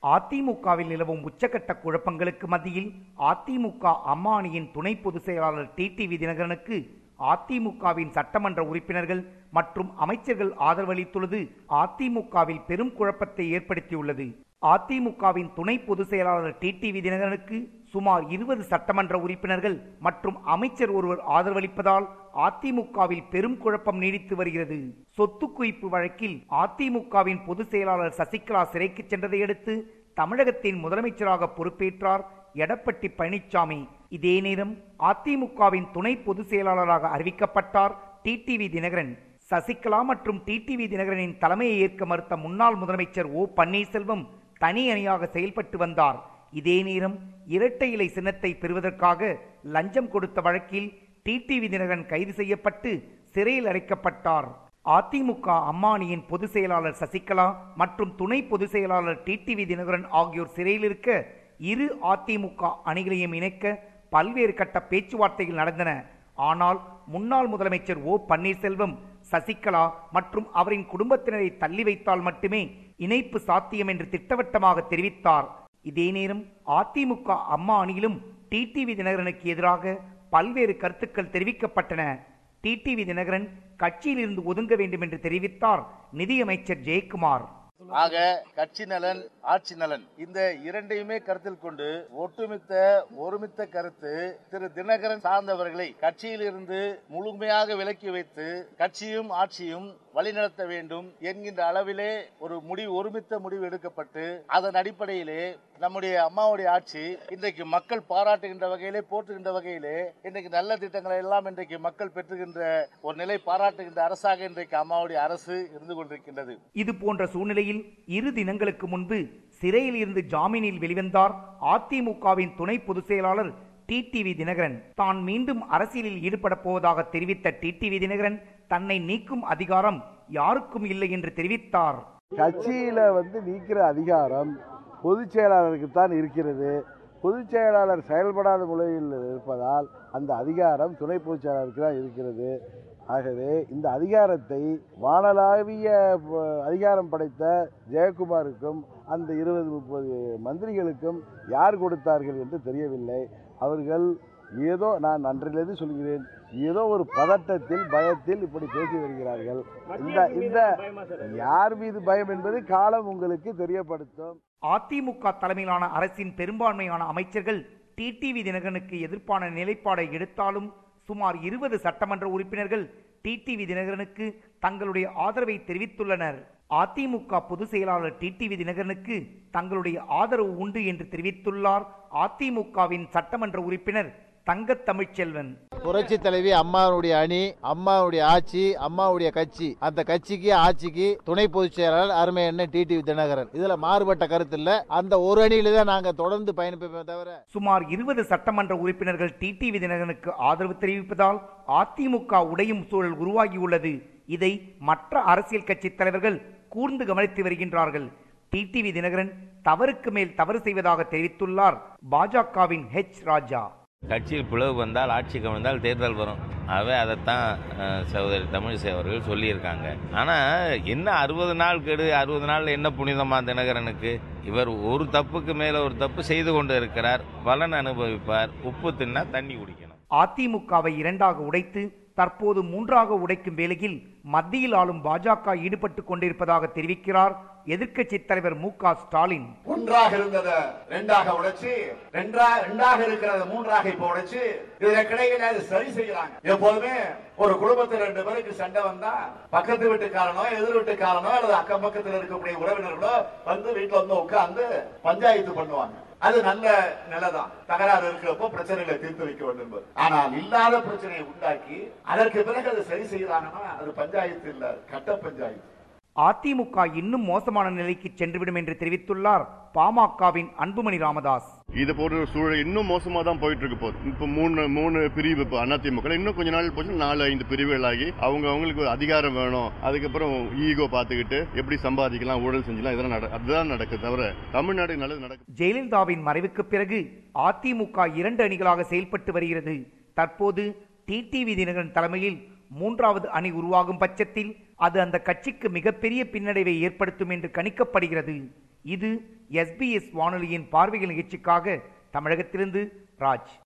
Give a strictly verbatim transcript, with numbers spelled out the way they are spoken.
அதிமுகவில் நிலவும் உச்சகட்ட குழப்பங்களுக்கு மத்தியில் அதிமுக அம்மா அணியின் துணை பொதுச் செயலாளர் டிடிவி தினகரனுக்கு அதிமுகவின் சட்டமன்ற உறுப்பினர்கள் மற்றும் அமைச்சர்கள் ஆதரவளித்துள்ளது அதிமுகவில் பெரும் குழப்பத்தை ஏற்படுத்தியுள்ளது. அதிமுகவின் துணை பொதுச் செயலாளர் டிடிவி தினகரனுக்கு சுமார் இருபது சட்டமன்ற உறுப்பினர்கள் மற்றும் அமைச்சர் ஒருவர் ஆதரவளிப்பதால் அதிமுகவில் பெரும் குழப்பம் நீடித்து வருகிறது. சொத்து குவிப்பு வழக்கில் அதிமுகவின் பொதுச் செயலாளர் சசிகலா சிறைக்கு சென்றதை அடுத்து தமிழகத்தின் முதலமைச்சராக பொறுப்பேற்றார் எடப்பாடி பழனிசாமி. இதே நேரம் அதிமுகவின் துணை பொதுச் செயலாளராக அறிவிக்கப்பட்டார் டிடிவி தினகரன். சசிகலா மற்றும் டிடிவி தினகரனின் தலைமையை ஏற்க மறுத்த முன்னாள் முதலமைச்சர் ஓ பன்னீர்செல்வம் தனி அணியாக செயல்பட்டு வந்தார். இதே நேரம் இரட்டை இலை சின்னத்தை பெறுவதற்காக லஞ்சம் கொடுத்த வழக்கில் டிடிவி தினகரன் கைது செய்யப்பட்டு சிறையில் அடைக்கப்பட்டார். அதிமுக அம்மா அணியின் பொதுச் செயலாளர் சசிகலா மற்றும் துணை பொதுச் செயலாளர் டிடிவி தினகரன் ஆகியோர் சிறையில் இருக்க இரு அதிமுக அணிகளையும் இணைக்க பல்வேறு கட்ட பேச்சுவார்த்தைகள் நடந்தன. ஆனால் முன்னாள் முதலமைச்சர் ஓ பன்னீர்செல்வம் சசிகலா மற்றும் அவரின் குடும்பத்தினரை தள்ளி வைத்தால் மட்டுமே இணைப்பு சாத்தியம் என்று திட்டவட்டமாக தெரிவித்தார். இதே நேரம் அதிமுக அம்மா அணியிலும் டிடிவி தினகரனுக்கு எதிராக பல்வேறு கருத்துக்கள் தெரிவிக்கப்பட்டன. டிடிவி தினகரன் கட்சியில் இருந்து ஒதுங்க வேண்டும் என்று தெரிவித்தார் நிதியமைச்சர் ஜெயக்குமார். ஆக கட்சி நலன், ஆட்சி நலன் இந்த இரண்டையுமே கருத்தில் கொண்டு ஒட்டுமித்த ஒருமித்த கருத்து திரு தினகரன் சார்ந்தவர்களை கட்சியில் இருந்து முழுமையாக விலக்கி வைத்து கட்சியும் ஆட்சியும் வழிநடத்த வேண்டும் என்கின்ற அளவிலே ஒரு முடிவு ஒருமித்த முடிவு எடுக்கப்பட்டு அதன் அடிப்படையிலே நம்முடைய அம்மாவுடைய ஆட்சி இன்றைக்கு மக்கள் பாராட்டுகின்ற வகையிலே போற்றுகின்ற வகையிலே இன்றைக்கு நல்ல திட்டங்களை எல்லாம் இன்றைக்கு மக்கள் பெற்றுகின்ற ஒரு நிலை பாராட்டுகின்ற அரசாக இன்றைக்கு அம்மாவுடைய அரசு இருந்து கொண்டிருக்கின்றது. இது போன்ற சூழ்நிலையில் இரு தினங்களுக்கு முன்பு சிறையில் இருந்து ஜாமீனில் வெளிவந்தார் அதிமுகவின் துணை பொதுச் செயலாளர் டிடிவி தினகரன். தான் மீண்டும் அரசியலில் ஈடுபட போவதாக தெரிவித்த டிடிவி தினகரன் தன்னை நீக்கும் அதிகாரம் யாருக்கும் இல்லை என்று தெரிவித்தார். கட்சியில வந்து நீக்கிற அதிகாரம் பொதுச் செயலாளருக்கு தான் இருக்கிறது. பொதுச் செயலாளர் செயல்படாத முறையில் இருப்பதால் அந்த அதிகாரம் துணை பொதுச் செயலாளருக்கு தான் இருக்கிறது. ஆகவே இந்த அதிகாரத்தை வானளாவிய அதிகாரம் படைத்த ஜெயக்குமாருக்கும் அந்த இருபது முப்பது மந்திரிகளுக்கும் யார் கொடுத்தார்கள் என்று தெரியவில்லை. அவர்கள் ஏதோ, நான் அன்றிலிருந்து சொல்கிறேன், ஏதோ ஒரு பதட்டத்தில் பயத்தில் இப்படி பேசி வருகிறார்கள். இந்த இந்த யார் மீது பயம் என்பது காலம் உங்களுக்கு தெரியப்படுத்தும். அதிமுக தலைமையிலான அரசின் பெரும்பான்மையான அமைச்சர்கள் டிடிவி தினகரனுக்கு எதிர்ப்பான நிலைப்பாடை எடுத்தாலும் சுமார் இருபது சட்டமன்ற உறுப்பினர்கள் டிடிவி தினகரனுக்கு தங்களுடைய ஆதரவை தெரிவித்துள்ளனர். அதிமுக பொதுச் செயலாளர் டிடிவி தினகரனுக்கு தங்களுடைய ஆதரவு உண்டு என்று தெரிவித்துள்ளார் அதிமுகவின் சட்டமன்ற உறுப்பினர் தங்க தமிழ்ச்செல்வன். புரட்சி தலைவி அம்மாவுடைய அணி, அம்மாவுடைய ஆட்சி, அம்மாவுடைய கட்சி, அந்த கட்சிக்கு ஆட்சிக்கு துணை பொதுச் செயலாளர் அருமை அண்ணன் டிடிவி தினகரன். இதுல மாறுபட்ட கருத்து இல்ல. அந்த ஒரு அணியில தான் நாங்க தொடர்ந்து பயணிப்போமே தவிர. சுமார் இருபது சட்டமன்ற உறுப்பினர்கள் டிடிவி தினகரனுக்கு ஆதரவு தெரிவிப்பதால் அதிமுக உடையும் சூழல் உருவாகியுள்ளது. இதை மற்ற அரசியல் கட்சி தலைவர்கள் கூர்ந்து கவனித்து வருகின்றார்கள். டிடிவி தினகரன் தவறுக்கு மேல் தவறு செய்வதாக தெரிவித்துள்ளார் பாஜகவின் ஹெச் ராஜா. கட்சியில் பிளவு வந்தால், ஆட்சிக்கு வந்தால் தேர்தல் வரும். ஆகவே அதைத்தான் சகோதரி தமிழிசை அவர்கள் சொல்லியிருக்காங்க. ஆனால் என்ன அறுபது நாள் கெடு, அறுபது நாள் என்ன புனிதமா தினகரனுக்கு? இவர் ஒரு தப்புக்கு மேல ஒரு தப்பு செய்து கொண்டு இருக்கிறார். பலன் அனுபவிப்பார். உப்பு தின்னா தண்ணி குடிக்கணும். அதிமுகவை இரண்டாக உடைத்து தற்போது மூன்றாக உடைக்கும் வேளையில் மத்தியில் ஆளும் பாஜக ஈடுபட்டுக் கொண்டிருப்பதாக தெரிவிக்கிறார் எதிர்க்கட்சி தலைவர் மு க ஸ்டாலின். ஒன்றாக இருந்தத ரெண்டாக உடைச்சு, ரெண்டாக இருக்கிறத மூன்றாக இப்ப உடைச்சு இதற்கிடையில சரி செய்யறாங்க. எப்போதுமே ஒரு குடும்பத்தில் ரெண்டு பேருக்கு சண்டை வந்தா பக்கத்து வீட்டுக்காரனோ எதிர் வீட்டுக்காரனோ அல்லது அக்கம் பக்கத்தில் இருக்கக்கூடிய உறவினர்களோ வந்து வீட்டுல வந்து உட்கார்ந்து பஞ்சாயத்து பண்ணுவாங்க. அது நல்ல நிலைதான். தகராறு இருக்கிறப்போ பிரச்சனைகளை தீர்த்து வைக்க வேண்டும். ஆனால் இல்லாத பிரச்சனையை உண்டாக்கி அதற்கு பிறகு அதை சரி செய்யறாங்கன்னா அது பஞ்சாயத்து இல்ல, கட்ட பஞ்சாயத்து. அதிமுக இன்னும் மோசமான நிலைக்கு சென்றுவிடும் என்று தெரிவித்துள்ளார் பாமகவின் அன்புமணி ராமதாஸ். இது போன்ற சூழல் இன்னும் மோசமா தான் போயிட்டு இருக்கு. போது இப்ப மூணு மூணு பிரிவு இப்ப அதிமுக இன்னும் கொஞ்ச நாள் போச்சு நாலு ஐந்து பிரிவுகளாகி அவங்க அவங்களுக்கு அதிகாரம் வேணும், அதுக்கப்புறம் ஈகோ பாத்துக்கிட்டு எப்படி சம்பாதிக்கலாம், ஊழல் செஞ்சலாம், இதெல்லாம் அதுதான் நடக்குது தவிர தமிழ்நாடு நல்லது நடக்குது. ஜெயலலிதாவின் மறைவுக்கு பிறகு அதிமுக இரண்டு அணிகளாக செயல்பட்டு வருகிறது. தற்போது டிடிவி தினகரன் தலைமையில் மூன்றாவது அணி உருவாகும் பட்சத்தில் அது அந்த கட்சிக்கு மிகப்பெரிய பின்னடைவை ஏற்படுத்தும் என்று கணிக்கப்படுகிறது. இது எஸ்பிஎஸ் வானொலியின் பார்வைகள் நிகழ்ச்சிக்காக தமிழகத்திலிருந்து ராஜ்.